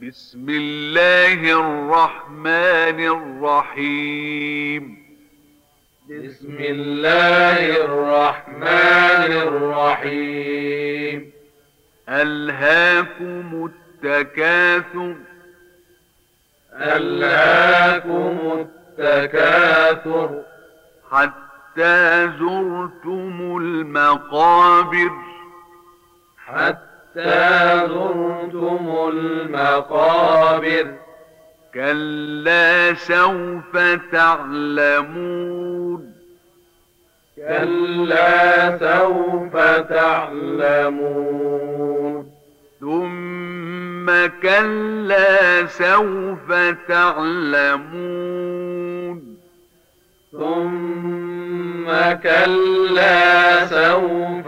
بسم الله الرحمن الرحيم. بسم الله الرحمن الرحيم. ألهاكم التكاثر. ألهاكم التكاثر حتى زرتم المقابر. حتى زرتم المقابر. كلا سوف تعلمون. كلا سوف تعلمون. ثم كلا سوف تعلمون. ثم كلا سوف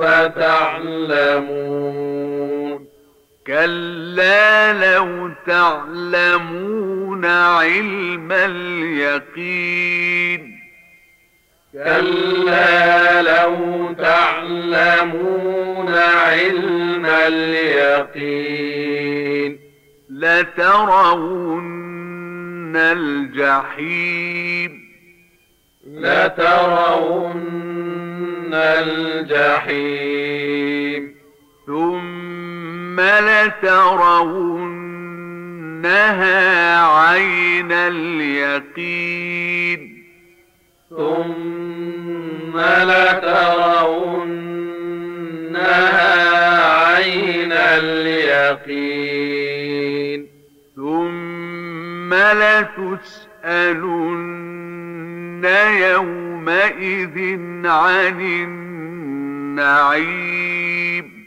تعلمون. كلا لو تعلمون علم اليقين. كلا لو تعلمون علم اليقين. لترون الجحيم. لترون الجحيم. ثم لترونها عين اليقين. ثم لترونها عين اليقين. ثم لتسألن يومئذ عن النعيم.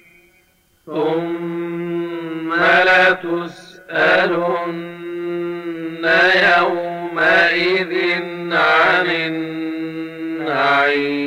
ثم لتسألن يومئذ عن النعيم.